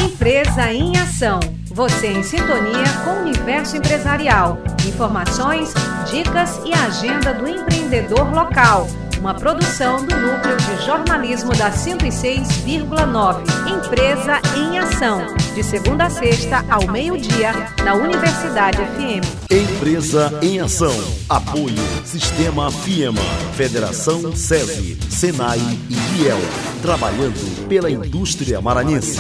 Empresa em Ação. Você em sintonia com o universo empresarial. Informações, dicas e agenda do empreendedor local. Uma produção do Núcleo de Jornalismo da 106,9. Empresa em Ação. De segunda a sexta, ao meio-dia, na Universidade FM. Empresa em Ação. Apoio Sistema FIEMA, Federação SESI, SENAI e IEL. Trabalhando pela indústria maranhense.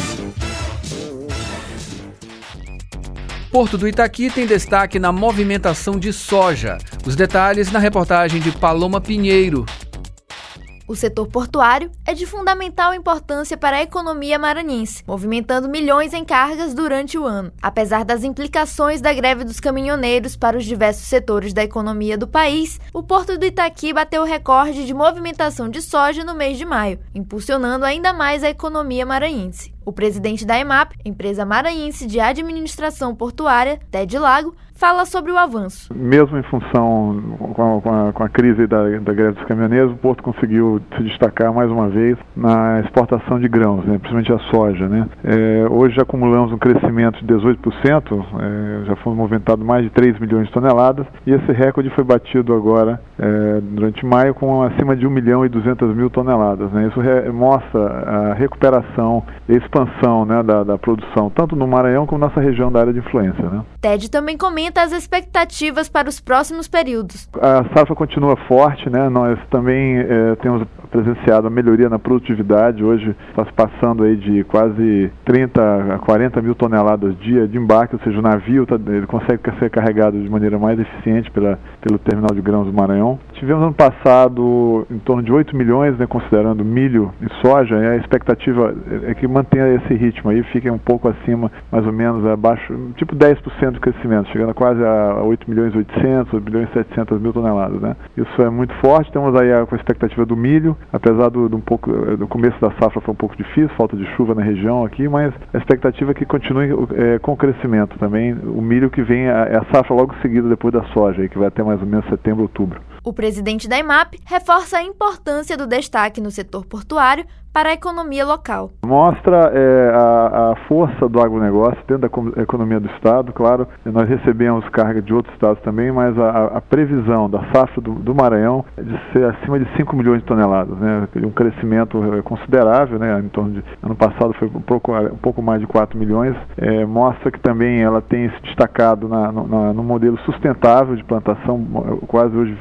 Porto do Itaqui tem destaque na movimentação de soja. Os detalhes na reportagem de Paloma Pinheiro. O setor portuário é de fundamental importância para a economia maranhense, movimentando milhões em cargas durante o ano. Apesar das implicações da greve dos caminhoneiros para os diversos setores da economia do país, o Porto do Itaqui bateu o recorde de movimentação de soja no mês de maio, impulsionando ainda mais a economia maranhense. O presidente da EMAP, Empresa Maranhense de Administração Portuária, Ted Lago, fala sobre o avanço. Mesmo em função com a crise da greve dos caminhoneiros, o Porto conseguiu se destacar mais uma vez na exportação de grãos, né, principalmente a soja. Né. Hoje já acumulamos um crescimento de 18%, já fomos movimentados mais de 3 milhões de toneladas, e esse recorde foi batido agora, durante maio, com acima de 1.200.000 toneladas. Né. Isso mostra a recuperação e expansão, né, da produção, tanto no Maranhão como na nossa região da área de influência. Né. Ted também comenta as expectativas para os próximos períodos. A safra continua forte, né? Nós também temos presenciado a melhoria na produtividade. Hoje está se passando aí de quase 30 a 40 mil toneladas dia de embarque, ou seja, o navio ele consegue ser carregado de maneira mais eficiente pelo terminal de grãos do Maranhão. Tivemos ano passado em torno de 8 milhões, né, considerando milho e soja, e a expectativa é que mantenha esse ritmo aí, fique um pouco acima, mais ou menos abaixo, tipo 10% de crescimento, chegando a quase a 8 milhões e 800, 8 milhões e 700 mil toneladas. Né? Isso é muito forte. Temos aí com a expectativa do milho, apesar do começo da safra foi um pouco difícil, falta de chuva na região aqui, mas a expectativa é que continue com crescimento também. O milho que vem é a safra logo seguida depois da soja, aí, que vai até mais ou menos setembro, outubro. O presidente da EMAP reforça a importância do destaque no setor portuário para a economia local. Mostra a força do agronegócio dentro da economia do Estado. Claro, nós recebemos carga de outros estados também, mas a previsão da safra do Maranhão é de ser acima de 5 milhões de toneladas, né? Um crescimento considerável, né? Em torno de, ano passado foi um pouco mais de 4 milhões. Mostra que também ela tem se destacado no modelo sustentável de plantação. Quase hoje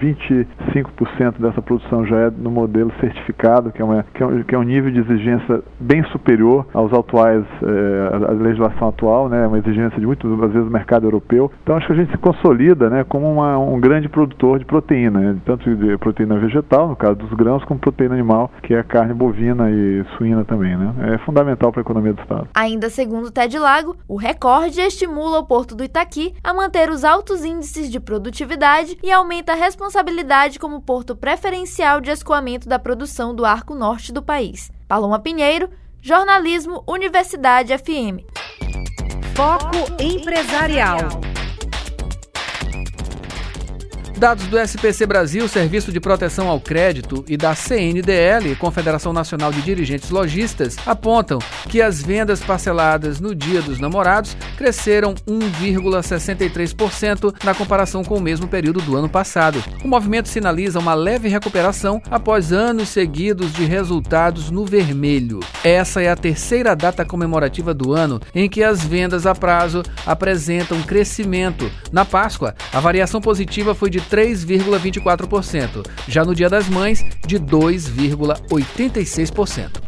25% dessa produção já é no modelo certificado, que é um nível de exigência bem superior aos atuais, à legislação atual, né, uma exigência de muitas vezes do mercado europeu. Então acho que a gente se consolida, né, como um grande produtor de proteína, né, tanto de proteína vegetal, no caso dos grãos, como proteína animal, que é a carne bovina e suína também. Né. É fundamental para a economia do Estado. Ainda segundo Ted Lago, o recorde estimula o Porto do Itaqui a manter os altos índices de produtividade e aumenta a responsabilidade como porto preferencial de escoamento da produção do arco norte do país. Paloma Pinheiro, Jornalismo Universidade FM. Foco Empresarial. Dados do SPC Brasil, Serviço de Proteção ao Crédito, e da CNDL, Confederação Nacional de Dirigentes Lojistas, apontam que as vendas parceladas no Dia dos Namorados cresceram 1,63% na comparação com o mesmo período do ano passado. O movimento sinaliza uma leve recuperação após anos seguidos de resultados no vermelho. Essa é a terceira data comemorativa do ano em que as vendas a prazo apresentam crescimento. Na Páscoa, a variação positiva foi de 3,24%, já no Dia das Mães, de 2,86%.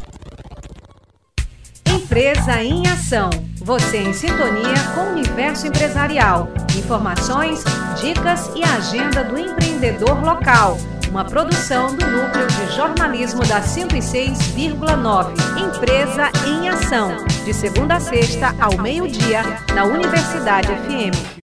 Empresa em Ação. Você em sintonia com o universo empresarial. Informações, dicas e agenda do empreendedor local. Uma produção do Núcleo de Jornalismo da 106,9. Empresa em Ação. De segunda a sexta, ao meio-dia, na Universidade FM.